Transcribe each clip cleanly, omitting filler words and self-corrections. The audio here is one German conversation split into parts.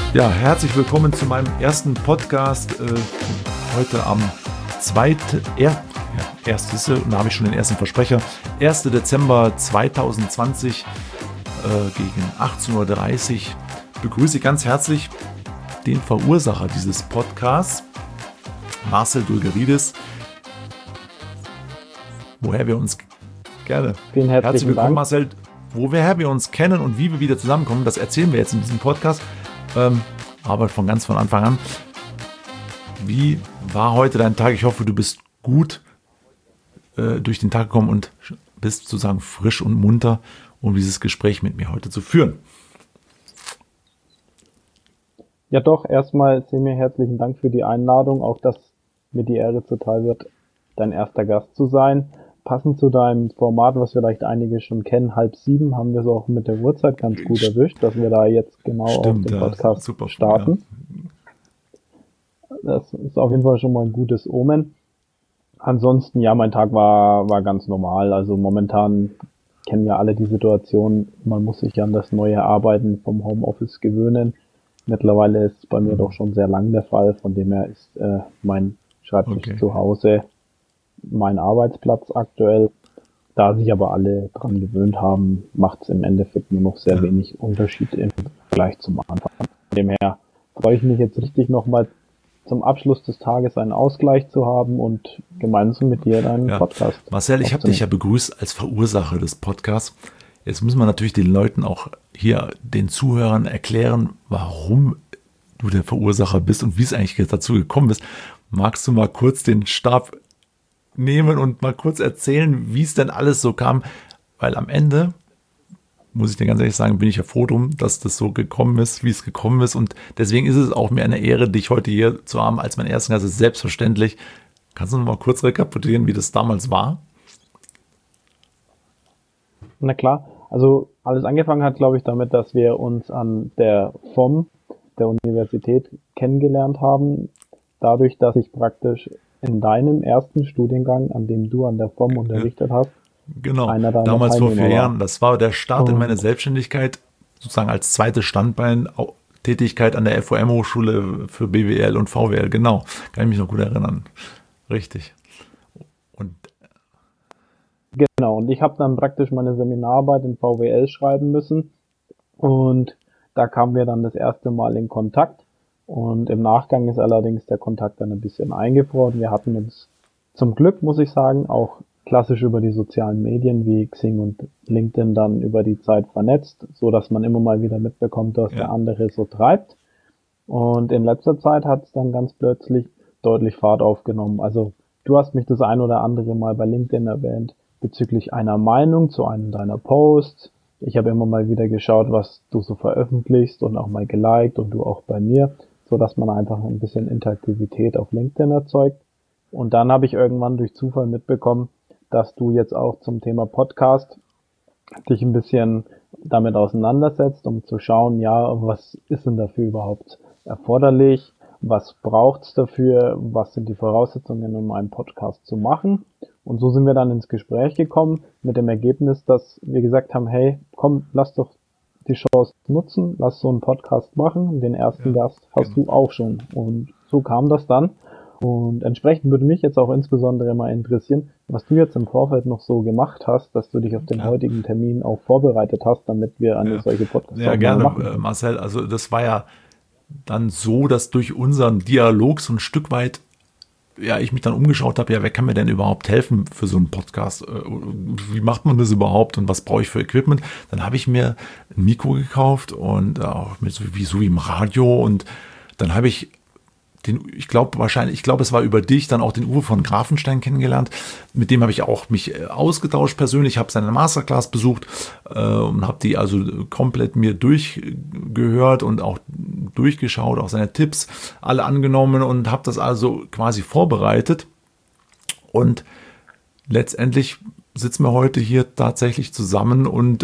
Ja, herzlich willkommen zu meinem ersten Podcast. Heute am 2. Da habe ich schon den ersten Versprecher. 1. Dezember 2020 gegen 18:30 Uhr begrüße ich ganz herzlich den Verursacher dieses Podcasts, Marcel Dulgeridis. Woher wir uns gerne. Vielen herzlich willkommen, Dank. Marcel. Woher wir uns kennen und wie wir wieder zusammenkommen, das erzählen wir jetzt in diesem Podcast. Aber von Anfang an. Wie war heute dein Tag? Ich hoffe, du bist gut durch den Tag gekommen und bist sozusagen frisch und munter, um dieses Gespräch mit mir heute zu führen. Ja doch, erstmal Semir, herzlichen Dank für die Einladung, auch dass mir die Ehre zuteil wird, dein erster Gast zu sein. Passend zu deinem Format, was vielleicht einige schon kennen, 6:30, haben wir es auch mit der Uhrzeit ganz gut erwischt, dass wir da jetzt genau auf den Podcast starten. Ja. Das ist auf jeden Fall schon mal ein gutes Omen. Ansonsten, ja, mein Tag war ganz normal. Also momentan kennen ja alle die Situation, man muss sich an das neue Arbeiten vom Homeoffice gewöhnen. Mittlerweile ist es bei mir doch schon sehr lang der Fall, von dem her ist mein Schreibtisch zu Hause mein Arbeitsplatz aktuell. Da sich aber alle dran gewöhnt haben, macht es im Endeffekt nur noch sehr wenig Unterschied im Vergleich zum Anfang. Von dem her freue ich mich jetzt richtig nochmal zum Abschluss des Tages einen Ausgleich zu haben und gemeinsam mit dir deinen Podcast. Marcel, ich habe dich ja begrüßt als Verursacher des Podcasts. Jetzt müssen wir natürlich den Leuten auch hier, den Zuhörern erklären, warum du der Verursacher bist und wie es eigentlich dazu gekommen ist. Magst du mal kurz den Stab nehmen und mal kurz erzählen, wie es denn alles so kam? Weil am Ende, muss ich dir ganz ehrlich sagen, bin ich ja froh drum, dass das so gekommen ist, wie es gekommen ist. Und deswegen ist es auch mir eine Ehre, dich heute hier zu haben als mein ersten Gast. Das ist selbstverständlich. Kannst du noch mal kurz rekapitulieren, wie das damals war? Na klar. Also alles angefangen hat, glaube ich, damit, dass wir uns an der FOM, der Universität, kennengelernt haben. Dadurch, dass ich praktisch in deinem ersten Studiengang, an dem du an der FOM unterrichtet hast, genau, damals vor 4 Jahren, das war der Start in meine Selbstständigkeit, sozusagen als zweites Standbein, Tätigkeit an der FOM-Hochschule für BWL und VWL, genau, kann ich mich noch gut erinnern, richtig. Und ich habe dann praktisch meine Seminararbeit in VWL schreiben müssen und da kamen wir dann das erste Mal in Kontakt. Und im Nachgang ist allerdings der Kontakt dann ein bisschen eingefroren. Wir hatten uns zum Glück, muss ich sagen, auch klassisch über die sozialen Medien wie Xing und LinkedIn dann über die Zeit vernetzt, so dass man immer mal wieder mitbekommt, was der andere so treibt. Und in letzter Zeit hat es dann ganz plötzlich deutlich Fahrt aufgenommen. Also du hast mich das ein oder andere Mal bei LinkedIn erwähnt bezüglich einer Meinung zu einem deiner Posts. Ich habe immer mal wieder geschaut, was du so veröffentlichst und auch mal geliked und du auch bei mir, so dass man einfach ein bisschen Interaktivität auf LinkedIn erzeugt. Und dann habe ich irgendwann durch Zufall mitbekommen, dass du jetzt auch zum Thema Podcast dich ein bisschen damit auseinandersetzt, um zu schauen, ja, was ist denn dafür überhaupt erforderlich? Was braucht's dafür? Was sind die Voraussetzungen, um einen Podcast zu machen? Und so sind wir dann ins Gespräch gekommen mit dem Ergebnis, dass wir gesagt haben, hey, komm, lass doch die Chance nutzen, lass so einen Podcast machen. Den ersten Gast hast du auch schon. Und so kam das dann. Und entsprechend würde mich jetzt auch insbesondere mal interessieren, was du jetzt im Vorfeld noch so gemacht hast, dass du dich auf den heutigen Termin auch vorbereitet hast, damit wir eine solche Podcast-Aufnahme machen. Ja, gerne, Marcel. Also das war ja dann so, dass durch unseren Dialog so ein Stück weit ich mich dann umgeschaut habe, wer kann mir denn überhaupt helfen für so einen Podcast? Wie macht man das überhaupt und was brauche ich für Equipment? Dann habe ich mir ein Mikro gekauft und auch so wie im Radio und dann habe ich ich glaube, es war über dich, dann auch den Uwe von Grafenstein kennengelernt. Mit dem habe ich auch mich ausgetauscht persönlich, habe seine Masterclass besucht und habe die also komplett mir durchgehört und auch durchgeschaut, auch seine Tipps alle angenommen und habe das also quasi vorbereitet. Und letztendlich sitzen wir heute hier tatsächlich zusammen und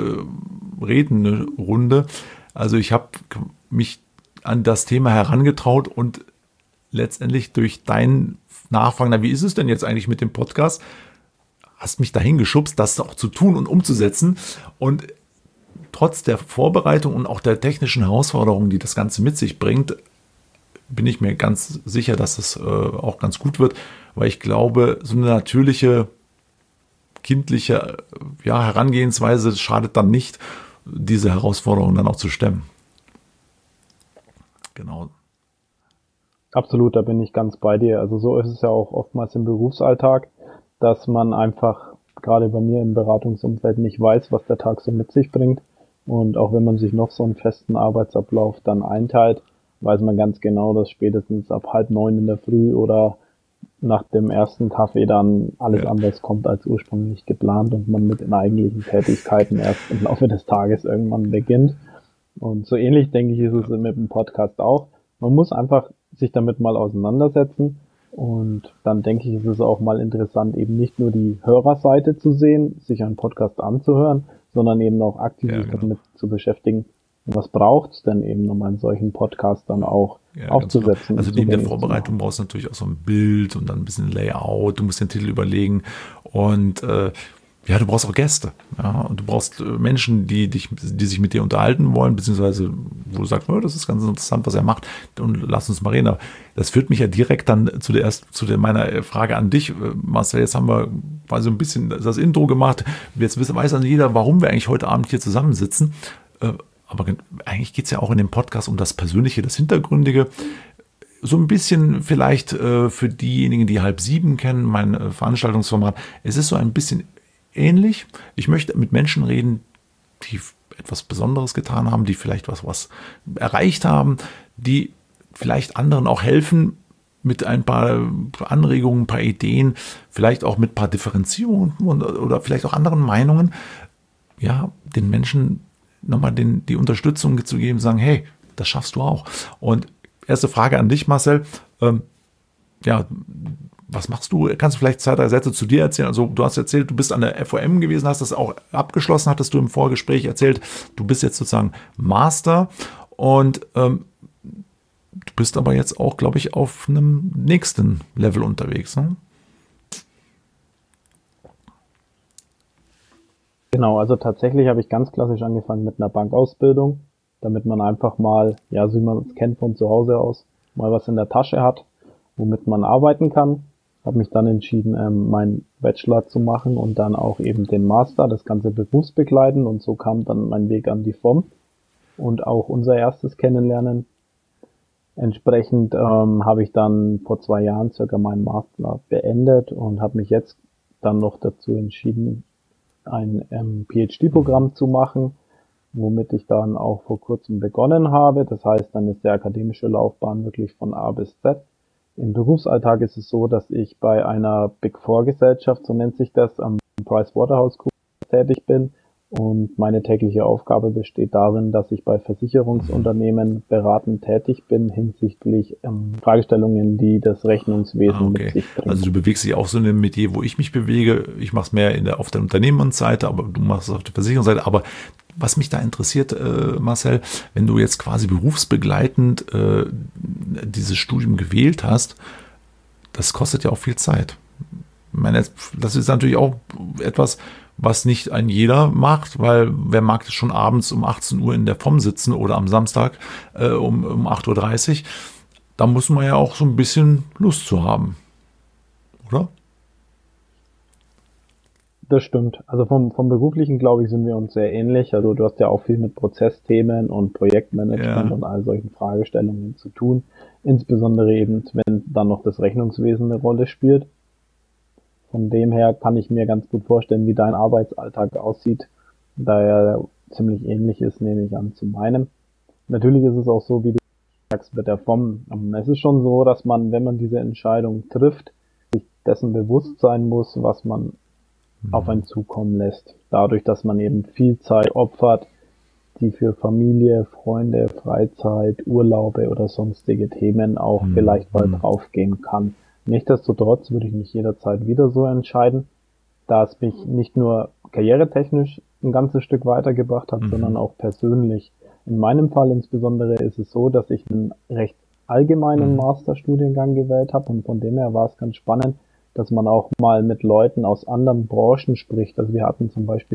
reden eine Runde. Also ich habe mich an das Thema herangetraut und letztendlich durch dein Nachfragen, wie ist es denn jetzt eigentlich mit dem Podcast, hast mich dahin geschubst, das auch zu tun und umzusetzen. Und trotz der Vorbereitung und auch der technischen Herausforderungen, die das Ganze mit sich bringt, bin ich mir ganz sicher, dass es auch ganz gut wird, weil ich glaube, so eine natürliche, kindliche Herangehensweise schadet dann nicht, diese Herausforderungen dann auch zu stemmen. Genau. Absolut, da bin ich ganz bei dir. Also so ist es ja auch oftmals im Berufsalltag, dass man einfach gerade bei mir im Beratungsumfeld nicht weiß, was der Tag so mit sich bringt. Und auch wenn man sich noch so einen festen Arbeitsablauf dann einteilt, weiß man ganz genau, dass spätestens ab 8:30 in der Früh oder nach dem ersten Kaffee dann alles anders kommt als ursprünglich geplant und man mit den eigentlichen Tätigkeiten erst im Laufe des Tages irgendwann beginnt. Und so ähnlich, denke ich, ist es mit dem Podcast auch. Man muss einfach sich damit mal auseinandersetzen und dann denke ich, ist es auch mal interessant, eben nicht nur die Hörerseite zu sehen, sich einen Podcast anzuhören, sondern eben auch aktiv sich damit zu beschäftigen, was braucht es denn eben, um einen solchen Podcast dann auch aufzusetzen. Genau. Also neben der Vorbereitung brauchst du natürlich auch so ein Bild und dann ein bisschen Layout, du musst den Titel überlegen und du brauchst auch Gäste. Ja, und du brauchst Menschen, die sich mit dir unterhalten wollen, beziehungsweise wo du sagst, das ist ganz interessant, was er macht, und lass uns mal reden. Aber das führt mich ja direkt dann meiner Frage an dich, Marcel. Jetzt haben wir quasi so ein bisschen das Intro gemacht. Jetzt weiß dann jeder, warum wir eigentlich heute Abend hier zusammensitzen. Aber eigentlich geht es ja auch in dem Podcast um das Persönliche, das Hintergründige. So ein bisschen vielleicht für diejenigen, die 6:30 kennen, mein Veranstaltungsformat. Es ist so ein bisschen ähnlich. Ich möchte mit Menschen reden, die etwas Besonderes getan haben, die vielleicht was erreicht haben, die vielleicht anderen auch helfen mit ein paar Anregungen, ein paar Ideen, vielleicht auch mit ein paar Differenzierungen oder vielleicht auch anderen Meinungen. Ja, den Menschen nochmal die Unterstützung zu geben, sagen, hey, das schaffst du auch. Und erste Frage an dich, Marcel. Was machst du? Kannst du vielleicht 2, 3 Sätze zu dir erzählen? Also du hast erzählt, du bist an der FOM gewesen, hast das auch abgeschlossen, hattest du im Vorgespräch erzählt. Du bist jetzt sozusagen Master und du bist aber jetzt auch, glaube ich, auf einem nächsten Level unterwegs. Ne? Genau, also tatsächlich habe ich ganz klassisch angefangen mit einer Bankausbildung, damit man einfach mal, so wie man es kennt von zu Hause aus, mal was in der Tasche hat, womit man arbeiten kann. Habe mich dann entschieden, meinen Bachelor zu machen und dann auch eben den Master, das ganze berufsbegleiten, und so kam dann mein Weg an die FOM und auch unser erstes Kennenlernen. Entsprechend habe ich dann vor 2 Jahren circa meinen Master beendet und habe mich jetzt dann noch dazu entschieden, ein PhD-Programm zu machen, womit ich dann auch vor kurzem begonnen habe. Das heißt, dann ist die akademische Laufbahn wirklich von A bis Z. Im Berufsalltag ist es so, dass ich bei einer Big Four Gesellschaft, so nennt sich das, am PricewaterhouseCoopers tätig bin. Und meine tägliche Aufgabe besteht darin, dass ich bei Versicherungsunternehmen beratend tätig bin hinsichtlich Fragestellungen, die das Rechnungswesen mit sich bringen. Also du bewegst dich auch so in einem Metier, wo ich mich bewege. Ich mache es mehr auf der Unternehmensseite, aber du machst es auf der Versicherungsseite. Aber was mich da interessiert, Marcel, wenn du jetzt quasi berufsbegleitend dieses Studium gewählt hast, das kostet ja auch viel Zeit. Ich meine, das ist natürlich auch etwas, was nicht ein jeder macht, weil wer mag das schon abends um 18 Uhr in der FOM sitzen oder am Samstag um 8:30 Uhr, da muss man ja auch so ein bisschen Lust zu haben, oder? Das stimmt. Also vom Beruflichen, glaube ich, sind wir uns sehr ähnlich. Also du hast ja auch viel mit Prozessthemen und Projektmanagement und all solchen Fragestellungen zu tun. Insbesondere eben, wenn dann noch das Rechnungswesen eine Rolle spielt. Von dem her kann ich mir ganz gut vorstellen, wie dein Arbeitsalltag aussieht, da er ziemlich ähnlich ist, nehme ich an, zu meinem. Natürlich ist es auch so, wie du sagst, mit der FOM. Es ist schon so, dass man, wenn man diese Entscheidung trifft, sich dessen bewusst sein muss, was man auf einen zukommen lässt. Dadurch, dass man eben viel Zeit opfert, die für Familie, Freunde, Freizeit, Urlaube oder sonstige Themen auch vielleicht mal draufgehen kann. Nichtsdestotrotz würde ich mich jederzeit wieder so entscheiden, da es mich nicht nur karrieretechnisch ein ganzes Stück weitergebracht hat, sondern auch persönlich. In meinem Fall insbesondere ist es so, dass ich einen recht allgemeinen Masterstudiengang gewählt habe und von dem her war es ganz spannend, dass man auch mal mit Leuten aus anderen Branchen spricht. Also wir hatten zum Beispiel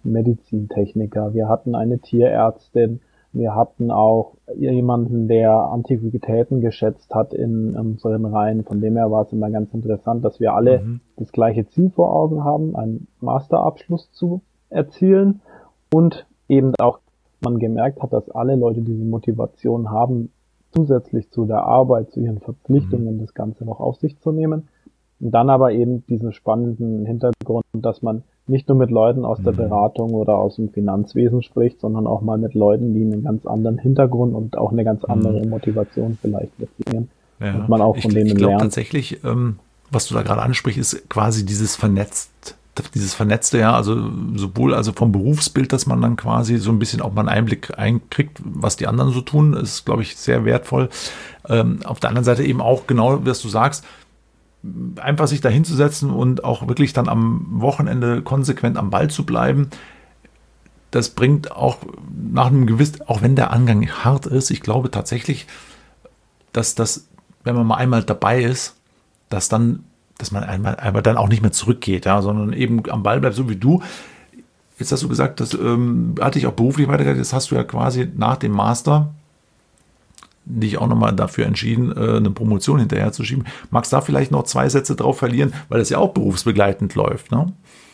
Medizintechniker, wir hatten eine Tierärztin, wir hatten auch jemanden, der Antiquitäten geschätzt hat in unseren Reihen. Von dem her war es immer ganz interessant, dass wir alle das gleiche Ziel vor Augen haben, einen Masterabschluss zu erzielen und eben auch man gemerkt hat, dass alle Leute diese Motivation haben, zusätzlich zu der Arbeit, zu ihren Verpflichtungen, das Ganze noch auf sich zu nehmen. Und dann aber eben diesen spannenden Hintergrund, dass man nicht nur mit Leuten aus der Beratung oder aus dem Finanzwesen spricht, sondern auch mal mit Leuten, die einen ganz anderen Hintergrund und auch eine ganz andere Motivation vielleicht mitbringen. Ja. Und man auch von denen ich glaube lernt. Tatsächlich, was du da gerade ansprichst, ist quasi dieses Vernetzte, ja, also sowohl also vom Berufsbild, dass man dann quasi so ein bisschen auch mal einen Einblick einkriegt, was die anderen so tun, ist, glaube ich, sehr wertvoll. Auf der anderen Seite eben auch genau, was du sagst, einfach sich da hinzusetzen und auch wirklich dann am Wochenende konsequent am Ball zu bleiben. Das bringt auch nach einem gewissen, auch wenn der Angang hart ist, ich glaube tatsächlich, dass das, wenn man mal einmal dabei ist, dass man einmal dann auch nicht mehr zurückgeht, ja, sondern eben am Ball bleibt, so wie du. Jetzt hast du gesagt, das hatte ich auch beruflich weitergegangen, das hast du ja quasi nach dem Master dich auch nochmal dafür entschieden, eine Promotion hinterher zu schieben. Magst du da vielleicht noch 2 Sätze drauf verlieren, weil das ja auch berufsbegleitend läuft, ne?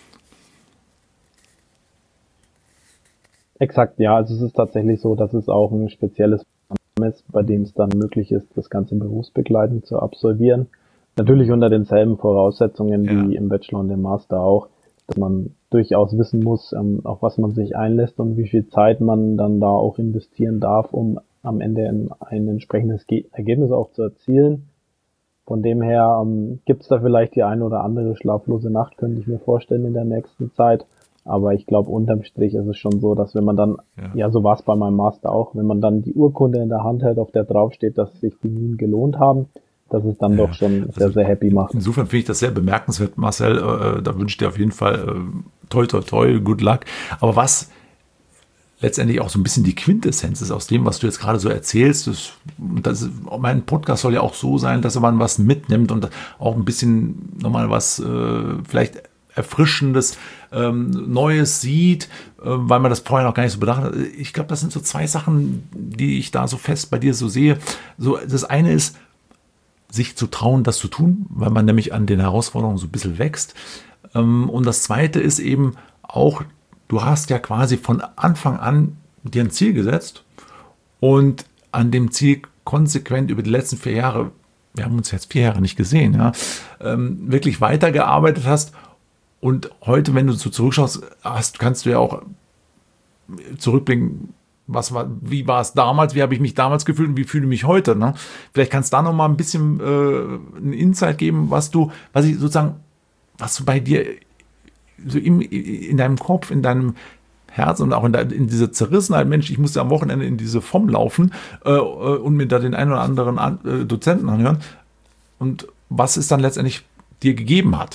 Exakt, ja. Also es ist tatsächlich so, dass es auch ein spezielles Programm ist, bei dem es dann möglich ist, das Ganze berufsbegleitend zu absolvieren. Natürlich unter denselben Voraussetzungen wie im Bachelor und im Master auch, dass man durchaus wissen muss, auf was man sich einlässt und wie viel Zeit man dann da auch investieren darf, um am Ende ein entsprechendes Ergebnis auch zu erzielen. Von dem her gibt es da vielleicht die eine oder andere schlaflose Nacht, könnte ich mir vorstellen in der nächsten Zeit. Aber ich glaube, unterm Strich ist es schon so, dass wenn man dann, ja so war es bei meinem Master auch, wenn man dann die Urkunde in der Hand hält, auf der draufsteht, dass sich die Mühen gelohnt haben, dass es dann doch schon sehr, sehr happy macht. Insofern finde ich das sehr bemerkenswert, Marcel. Da wünsche ich dir auf jeden Fall toi, toi, toi, good luck. Aber was letztendlich auch so ein bisschen die Quintessenz ist aus dem, was du jetzt gerade so erzählst. Mein Podcast soll ja auch so sein, dass man was mitnimmt und auch ein bisschen nochmal was vielleicht Erfrischendes, Neues sieht, weil man das vorher noch gar nicht so bedacht hat. Ich glaube, das sind so 2 Sachen, die ich da so fest bei dir so sehe. So, das eine ist, sich zu trauen, das zu tun, weil man nämlich an den Herausforderungen so ein bisschen wächst. Und das zweite ist eben auch, du hast ja quasi von Anfang an dir ein Ziel gesetzt und an dem Ziel konsequent über die letzten 4 Jahre, wir haben uns jetzt 4 Jahre nicht gesehen, ja, wirklich weitergearbeitet hast. Und heute, wenn du so zurückschaust, kannst du ja auch zurückblicken, wie war es damals, wie habe ich mich damals gefühlt und wie fühle ich mich heute. Ne? Vielleicht kannst du da noch mal ein bisschen einen Insight geben, was du bei dir so in deinem Kopf, in deinem Herz und auch in dieser Zerrissenheit, Mensch, ich musste am Wochenende in diese FOM laufen und mir da den einen oder anderen Dozenten anhören. Und was es dann letztendlich dir gegeben hat.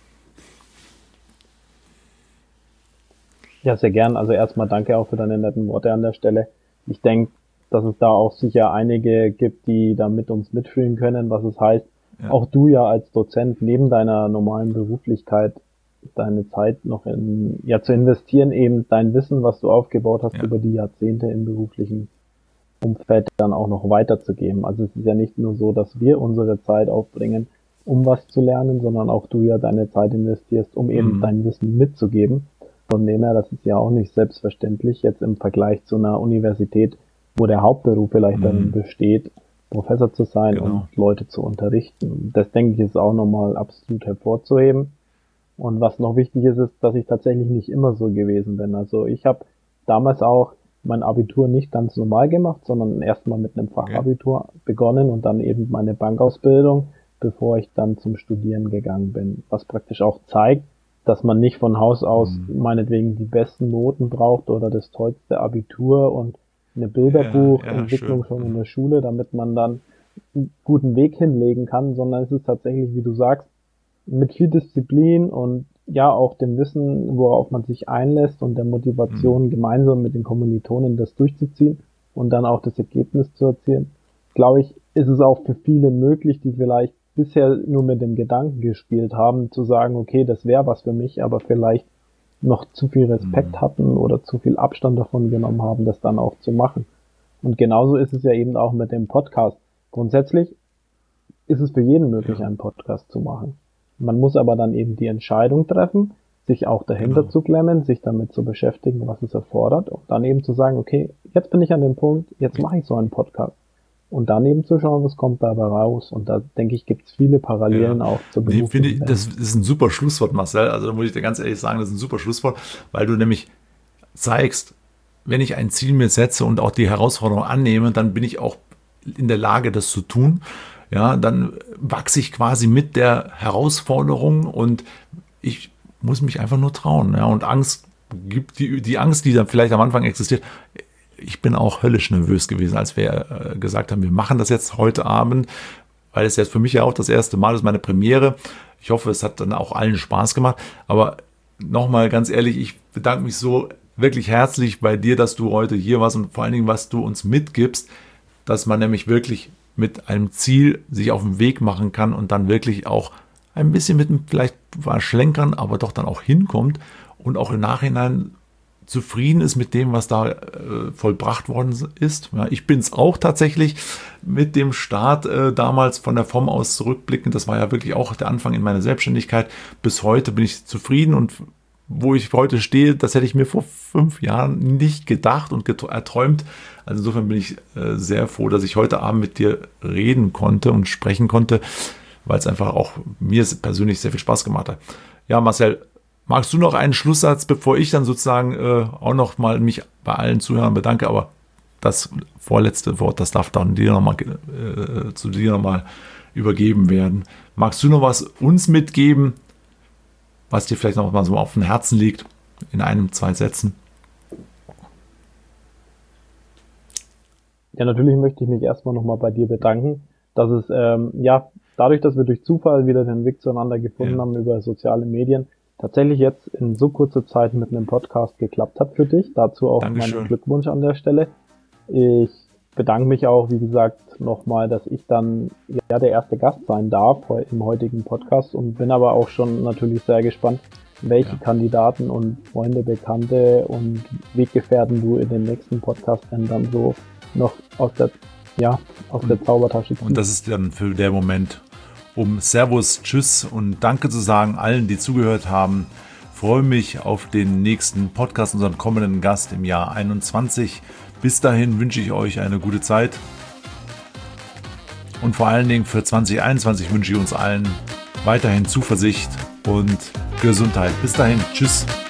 Ja, sehr gern. Also erstmal danke auch für deine netten Worte an der Stelle. Ich denke, dass es da auch sicher einige gibt, die da mit uns mitfühlen können, was es heißt, auch du ja als Dozent neben deiner normalen Beruflichkeit deine Zeit noch zu investieren, eben dein Wissen, was du aufgebaut hast über die Jahrzehnte im beruflichen Umfeld dann auch noch weiterzugeben. Also es ist ja nicht nur so, dass wir unsere Zeit aufbringen, um was zu lernen, sondern auch du ja deine Zeit investierst, um eben dein Wissen mitzugeben. Von dem her, das ist ja auch nicht selbstverständlich, jetzt im Vergleich zu einer Universität, wo der Hauptberuf vielleicht darin besteht, Professor zu sein und Leute zu unterrichten. Das, denke ich, ist auch nochmal absolut hervorzuheben. Und was noch wichtig ist, ist, dass ich tatsächlich nicht immer so gewesen bin. Also ich habe damals auch mein Abitur nicht ganz normal gemacht, sondern erstmal mit einem Fachabitur begonnen und dann eben meine Bankausbildung, bevor ich dann zum Studieren gegangen bin. Was praktisch auch zeigt, dass man nicht von Haus aus meinetwegen die besten Noten braucht oder das tollste Abitur und eine Bilderbuchentwicklung schon in der Schule, damit man dann einen guten Weg hinlegen kann, sondern es ist tatsächlich, wie du sagst, mit viel Disziplin und ja auch dem Wissen, worauf man sich einlässt und der Motivation, gemeinsam mit den Kommilitonen das durchzuziehen und dann auch das Ergebnis zu erzielen, glaube ich, ist es auch für viele möglich, die vielleicht bisher nur mit dem Gedanken gespielt haben, zu sagen, okay, das wäre was für mich, aber vielleicht noch zu viel Respekt hatten oder zu viel Abstand davon genommen haben, das dann auch zu machen. Und genauso ist es ja eben auch mit dem Podcast. Grundsätzlich ist es für jeden möglich, einen Podcast zu machen. Man muss aber dann eben die Entscheidung treffen, sich auch dahinter zu klemmen, sich damit zu beschäftigen, was es erfordert und dann eben zu sagen, okay, jetzt bin ich an dem Punkt, jetzt mache ich so einen Podcast. Und dann eben zu schauen, was kommt dabei raus. Und da, denke ich, gibt es viele Parallelen auch zur beruflichen Welt. Das ist ein super Schlusswort, Marcel. Also da muss ich dir ganz ehrlich sagen, das ist ein super Schlusswort, weil du nämlich zeigst, wenn ich ein Ziel mir setze und auch die Herausforderung annehme, dann bin ich auch in der Lage, das zu tun. Ja, dann wachse ich quasi mit der Herausforderung und ich muss mich einfach nur trauen. Ja, und Angst gibt die Angst, die dann vielleicht am Anfang existiert. Ich bin auch höllisch nervös gewesen, als wir gesagt haben, wir machen das jetzt heute Abend, weil es jetzt für mich ja auch das erste Mal ist, meine Premiere. Ich hoffe, es hat dann auch allen Spaß gemacht. Aber nochmal ganz ehrlich, ich bedanke mich so wirklich herzlich bei dir, dass du heute hier warst und vor allen Dingen, was du uns mitgibst, dass man nämlich wirklich mit einem Ziel sich auf den Weg machen kann und dann wirklich auch ein bisschen mit dem vielleicht Schlenkern, aber doch dann auch hinkommt und auch im Nachhinein zufrieden ist mit dem, was da vollbracht worden ist. Ja, ich bin es auch tatsächlich mit dem Start damals von der FOM aus zurückblickend. Das war ja wirklich auch der Anfang in meiner Selbstständigkeit. Bis heute bin ich zufrieden und wo ich heute stehe, das hätte ich mir vor 5 Jahren nicht gedacht und erträumt. Also insofern bin ich sehr froh, dass ich heute Abend mit dir reden konnte und sprechen konnte, weil es einfach auch mir persönlich sehr viel Spaß gemacht hat. Ja, Marcel, magst du noch einen Schlusssatz, bevor ich dann sozusagen auch noch mal mich bei allen Zuhörern bedanke, aber das vorletzte Wort, das darf dann zu dir nochmal übergeben werden. Magst du noch was uns mitgeben, was dir vielleicht noch mal so auf dem Herzen liegt, in 1, 2 Sätzen? Ja, natürlich möchte ich mich erstmal nochmal bei dir bedanken, dass es, dadurch, dass wir durch Zufall wieder den Weg zueinander gefunden haben über soziale Medien, tatsächlich jetzt in so kurzer Zeit mit einem Podcast geklappt hat für dich. Dazu auch meinen Glückwunsch an der Stelle. Ich bedanke mich auch, wie gesagt, nochmal, dass ich dann der erste Gast sein darf im heutigen Podcast und bin aber auch schon natürlich sehr gespannt, welche Kandidaten und Freunde, Bekannte und Weggefährten du in den nächsten Podcast-Rennen dann so noch aus der Zaubertasche ziehst. Und das ist dann für der Moment, um Servus, Tschüss und Danke zu sagen allen, die zugehört haben. Freue mich auf den nächsten Podcast, unseren kommenden Gast im Jahr 2021. Bis dahin wünsche ich euch eine gute Zeit. Und vor allen Dingen für 2021 wünsche ich uns allen weiterhin Zuversicht und Gesundheit. Bis dahin, tschüss.